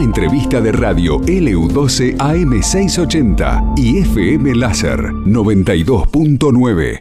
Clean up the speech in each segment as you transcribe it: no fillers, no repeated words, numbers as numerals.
entrevista de radio LU12 AM680 y FM Láser 92.9.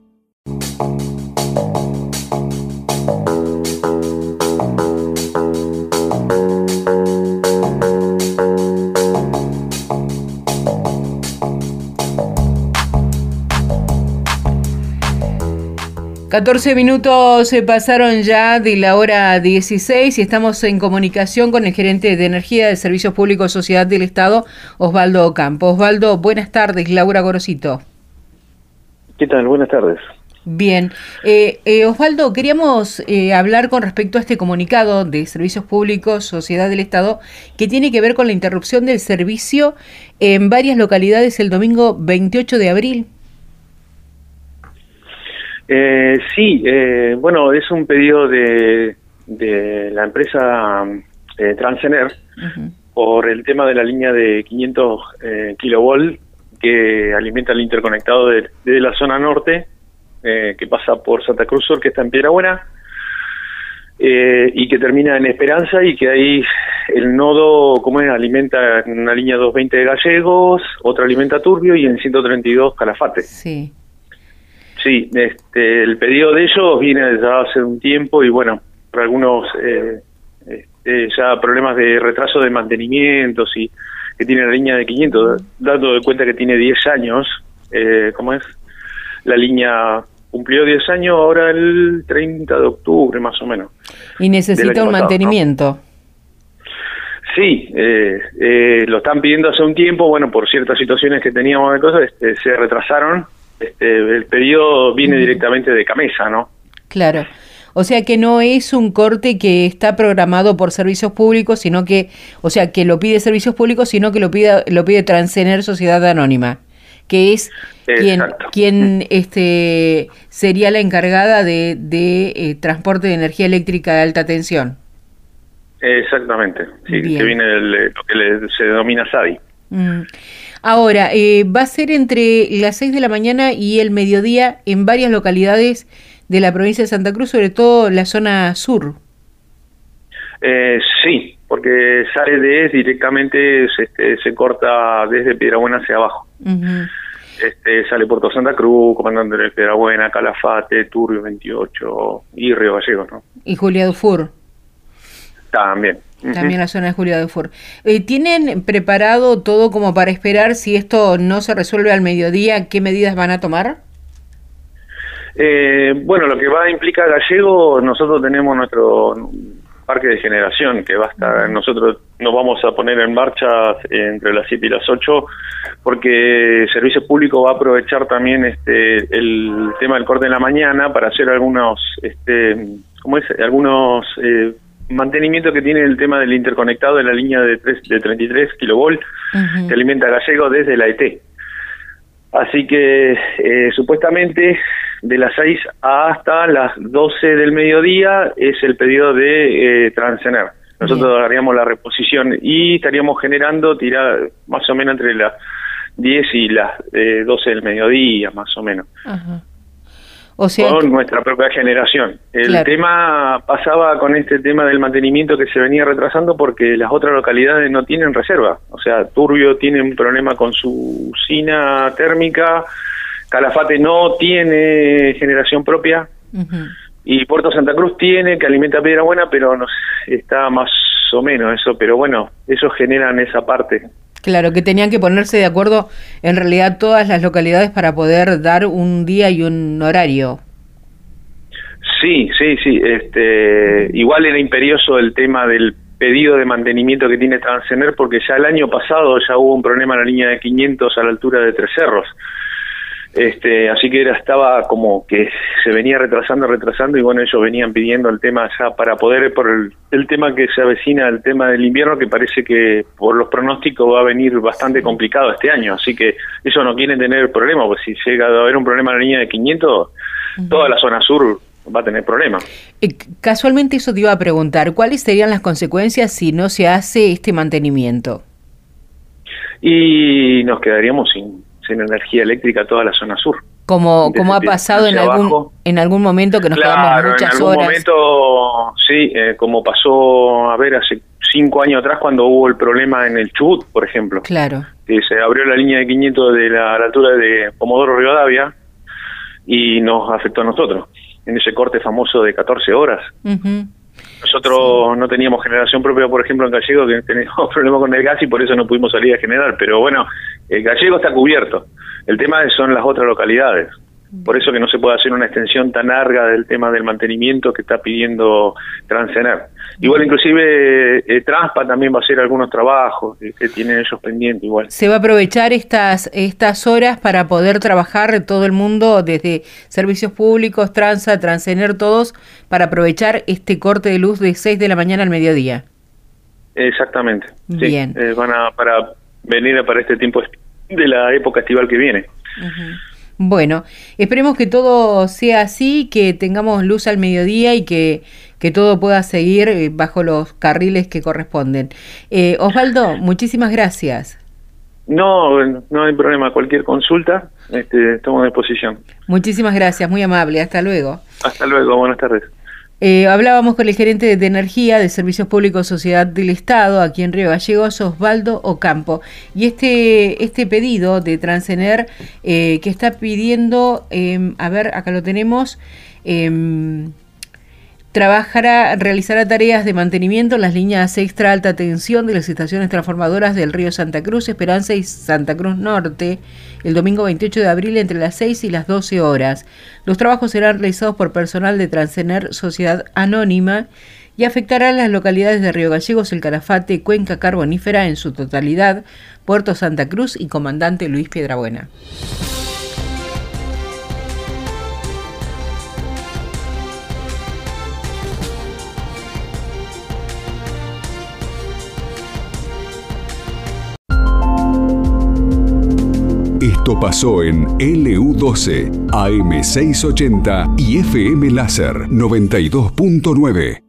14 minutos se pasaron ya de la hora 16 y estamos en comunicación con el gerente de Energía de Servicios Públicos Sociedad del Estado, Osvaldo Ocampo. Osvaldo, buenas tardes. Laura Gorosito. ¿Qué tal? Buenas tardes. Bien. Osvaldo, queríamos hablar con respecto a este comunicado de Servicios Públicos Sociedad del Estado que tiene que ver con la interrupción del servicio en varias localidades el domingo 28 de abril. Sí, bueno, es un pedido de la empresa Transener por el tema de la línea de 500 kilovolt que alimenta el interconectado de la zona norte, que pasa por Santa Cruz Sur, que está en Piedrabuena, y que termina en Esperanza, y que ahí el nodo, como es, alimenta en una línea 220 de Gallegos, otra alimenta Turbio y en 132 Calafate. Sí. Sí, el pedido de ellos viene ya hace un tiempo y bueno, por algunos ya problemas de retraso de mantenimientos y que tiene la línea de 500, dando de cuenta que tiene 10 años, ¿cómo es? La línea cumplió 10 años ahora el 30 de octubre más o menos. Y necesita un mantenimiento. ¿No? Sí, lo están pidiendo hace un tiempo, bueno, por ciertas situaciones que teníamos de cosas, se retrasaron. El pedido viene directamente de Camesa, ¿no? Claro. O sea que no es un corte que está programado por Servicios Públicos, sino que, o sea, que lo pide Servicios Públicos, sino que lo pide Transener Sociedad Anónima, que es quien sería la encargada de transporte de energía eléctrica de alta tensión. Exactamente, sí, que viene lo que se denomina SADI. Ahora, va a ser entre las 6 de la mañana y el mediodía en varias localidades de la provincia de Santa Cruz, sobre todo la zona sur. Sí, porque sale directamente, se corta desde Piedrabuena hacia abajo. Sale Puerto Santa Cruz, Comandante de Piedrabuena, Calafate, Turbio 28 y Río Gallegos, ¿no? Y Juliá Dufour. También. También la zona de Juliá Dufour. ¿Tienen preparado todo como para esperar si esto no se resuelve al mediodía? ¿Qué medidas van a tomar? Bueno, lo que va a implicar Gallego, nosotros tenemos nuestro parque de generación que va a estar, nosotros nos vamos a poner en marcha entre las 7 y las 8 porque Servicios Públicos va a aprovechar también el tema del corte en la mañana para hacer algunos algunos mantenimiento que tiene el tema del interconectado de la línea de 33 kilovolt que alimenta a Gallego desde la ET. Así que supuestamente de las 6 hasta las 12 del mediodía es el pedido de Transener. Nosotros haríamos la reposición y estaríamos generando más o menos entre las 10 y las 12 del mediodía, más o menos. O sea, con nuestra propia generación. El tema pasaba con este tema del mantenimiento que se venía retrasando porque las otras localidades no tienen reserva. O sea, Turbio tiene un problema con su usina térmica, Calafate no tiene generación propia, y Puerto Santa Cruz tiene, que alimenta Piedrabuena, pero está más o menos eso. Pero bueno, ellos generan esa parte. Claro, que tenían que ponerse de acuerdo en realidad todas las localidades para poder dar un día y un horario. Sí. Igual era imperioso el tema del pedido de mantenimiento que tiene Transener, porque ya el año pasado ya hubo un problema en la línea de 500 a la altura de Tres Cerros. Así que estaba como que se venía retrasando y bueno, ellos venían pidiendo el tema ya para poder, por el tema que se avecina, el tema del invierno, que parece que por los pronósticos va a venir bastante complicado este año, así que ellos no quieren tener problema, pues si llega a haber un problema en la línea de 500, toda la zona sur va a tener problemas. Casualmente eso te iba a preguntar, ¿cuáles serían las consecuencias si no se hace este mantenimiento? Y nos quedaríamos sin energía eléctrica toda la zona sur. Como ha pasado en algún momento que nos quedamos muchas horas. En algún momento, sí, como pasó, hace 5 años atrás cuando hubo el problema en el Chubut, por ejemplo. Claro. Que se abrió la línea de 500 a la altura de Comodoro Rivadavia y nos afectó a nosotros, en ese corte famoso de 14 horas. Uh-huh. Nosotros no teníamos generación propia, por ejemplo, en Gallego, que teníamos problemas con el gas y por eso no pudimos salir a generar. Pero bueno, el Gallego está cubierto. El tema son las otras localidades. Por eso que no se puede hacer una extensión tan larga del tema del mantenimiento que está pidiendo Transener. Igual, inclusive, Transpa también va a hacer algunos trabajos que tienen ellos pendientes igual. Se va a aprovechar estas horas para poder trabajar todo el mundo, desde servicios públicos, Transener, todos, para aprovechar este corte de luz de 6 de la mañana al mediodía. Exactamente. Bien. Sí, para venir para este tiempo de la época estival que viene. Uh-huh. Bueno, esperemos que todo sea así, que tengamos luz al mediodía y que todo pueda seguir bajo los carriles que corresponden. Osvaldo, muchísimas gracias. No hay problema, cualquier consulta, estamos a disposición. Muchísimas gracias, muy amable, hasta luego. Hasta luego, buenas tardes. Hablábamos con el gerente de Energía de Servicios Públicos Sociedad del Estado, aquí en Río Gallegos, Osvaldo Ocampo. Y este pedido de Transener que está pidiendo, a ver, acá lo tenemos, realizará tareas de mantenimiento en las líneas extra alta tensión de las estaciones transformadoras del río Santa Cruz, Esperanza y Santa Cruz Norte, el domingo 28 de abril entre las 6 y las 12 horas. Los trabajos serán realizados por personal de Transener Sociedad Anónima y afectarán las localidades de Río Gallegos, El Calafate, Cuenca Carbonífera en su totalidad, Puerto Santa Cruz y Comandante Luis Piedrabuena. Esto pasó en LU12, AM680 y FM Láser 92.9.